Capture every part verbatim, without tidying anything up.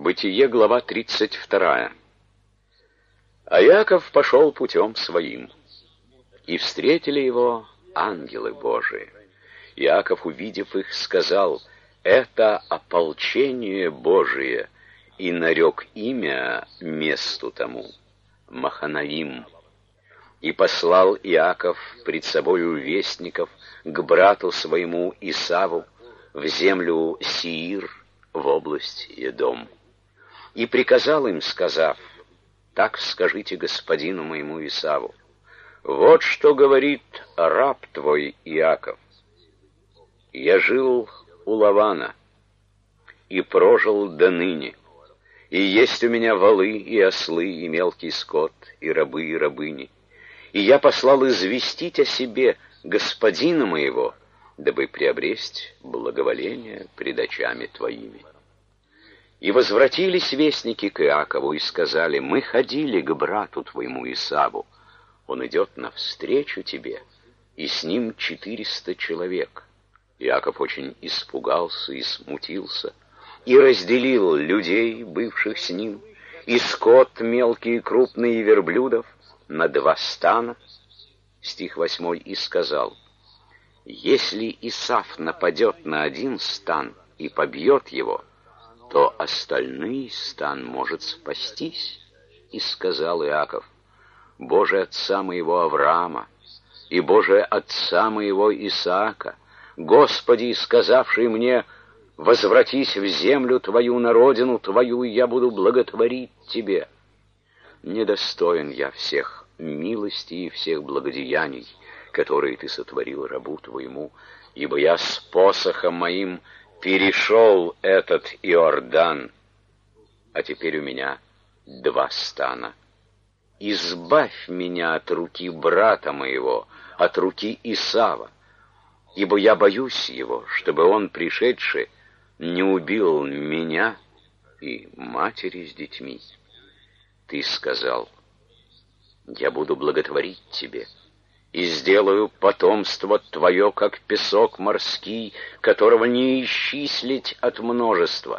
Бытие, глава тридцать вторая. А Иаков пошел путем своим, и встретили его ангелы Божии. Иаков, увидев их, сказал: «Это ополчение Божие», и нарек имя месту тому Маханаим. И послал Иаков пред собою вестников к брату своему Исаву в землю Сиир, в область Едом. И приказал им, сказав: «Так скажите господину моему Исаву: вот что говорит раб твой Иаков. Я жил у Лавана и прожил до ныне, и есть у меня волы и ослы, и мелкий скот, и рабы, и рабыни. И я послал известить о себе господина моего, дабы приобресть благоволение пред очами твоими». И возвратились вестники к Иакову и сказали: «Мы ходили к брату твоему Исаву, он идет навстречу тебе, и с ним четыреста человек». Иаков очень испугался и смутился, и разделил людей, бывших с ним, и скот мелкий и крупный, и верблюдов, на два стана. Стих восьмой. И сказал: «Если Исав нападет на один стан и побьет его, то остальный стан может спастись». И сказал Иаков: «Боже отца моего Авраама и Боже отца моего Исаака, Господи, сказавший мне: возвратись в землю твою, на родину твою, и я буду благотворить тебе. Недостоин я всех милости и всех благодеяний, которые ты сотворил рабу твоему, ибо я с посохом моим перешел этот Иордан, а теперь у меня два стана. Избавь меня от руки брата моего, от руки Исава, ибо я боюсь его, чтобы он, пришедший, не убил меня и матери с детьми. Ты сказал: я буду благотворить тебе, и сделаю потомство твое, как песок морский, которого не исчислить от множества».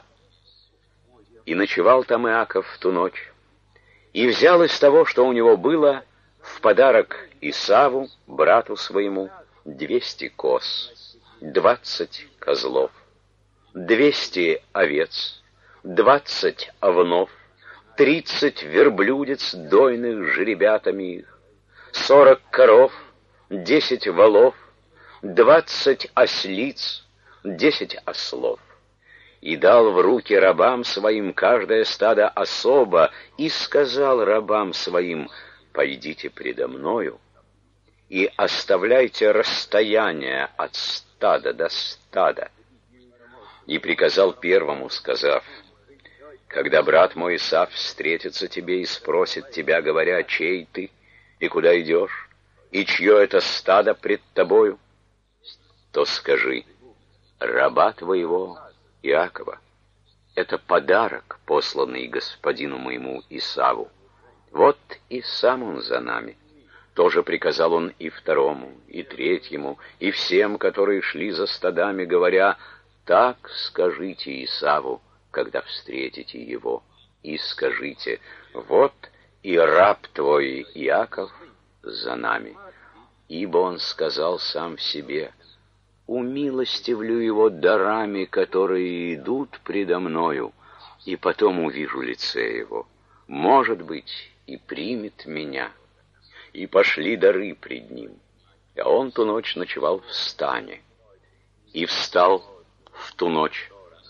И ночевал там Иаков в ту ночь, и взял из того, что у него было, в подарок Исаву, брату своему, двести коз, двадцать козлов, двести овец, двадцать овнов, тридцать верблюдец дойных жеребятами их, сорок коров, десять волов, двадцать ослиц, десять ослов. И дал в руки рабам своим каждое стадо особо, и сказал рабам своим: пойдите предо мною и оставляйте расстояние от стада до стада. И приказал первому, сказав: когда брат мой Исав встретится тебе и спросит тебя, говоря: чей ты, и куда идешь, и чье это стадо пред тобою, то скажи: раба твоего Иакова, это подарок, посланный господину моему Исаву. Вот и сам он за нами. Тоже приказал он и второму, и третьему, и всем, которые шли за стадами, говоря: так скажите Исаву, когда встретите его, и скажите: вот и раб твой Иаков за нами. Ибо он сказал сам в себе: умилостивлю его дарами, которые идут предо мною, и потом увижу лице его, может быть, и примет меня. И пошли дары пред ним. А он ту ночь ночевал в стане, и встал в ту ночь,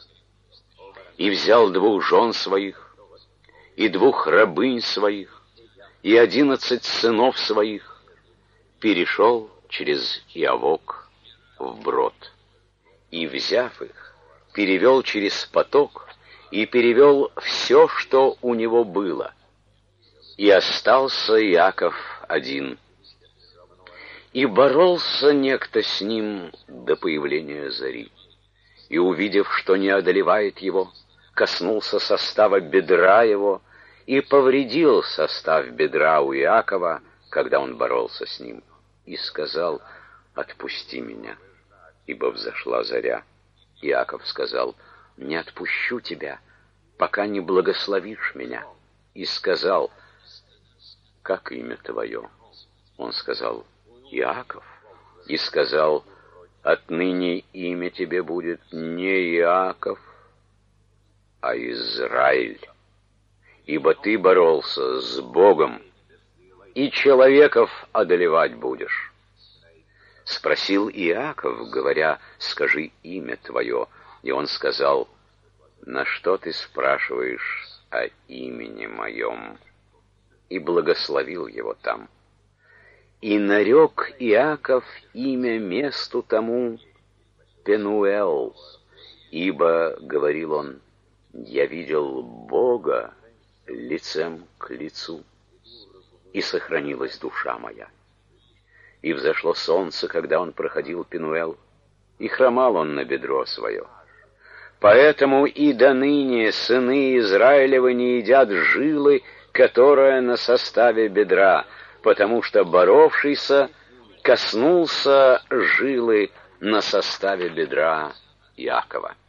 и взял двух жен своих, и двух рабынь своих, и одиннадцать сынов своих, перешел через Иавок вброд, и, взяв их, перевел через поток, и перевел все, что у него было, и остался Иаков один. И боролся некто с ним до появления зари, и, увидев, что не одолевает его, коснулся состава бедра его и повредил состав бедра у Иакова, когда он боролся с ним, и сказал: отпусти меня, ибо взошла заря. Иаков сказал: не отпущу тебя, пока не благословишь меня». И сказал: «Как имя твое?» Он сказал: «Иаков». И сказал: «Отныне имя тебе будет не Иаков, а Израиль, ибо ты боролся с Богом, и человеков одолевать будешь». Спросил Иаков, говоря: «Скажи имя твое». И он сказал: «На что ты спрашиваешь о имени моем?» И благословил его там. И нарек Иаков имя месту тому Пенуэл, ибо, говорил он, «Я видел Бога лицем к лицу, и сохранилась душа моя». И взошло солнце, когда он проходил Пенуэл, и хромал он на бедро свое. Поэтому и до ныне сыны Израилевы не едят жилы, которая на составе бедра, потому что боровшийся коснулся жилы на составе бедра Иакова.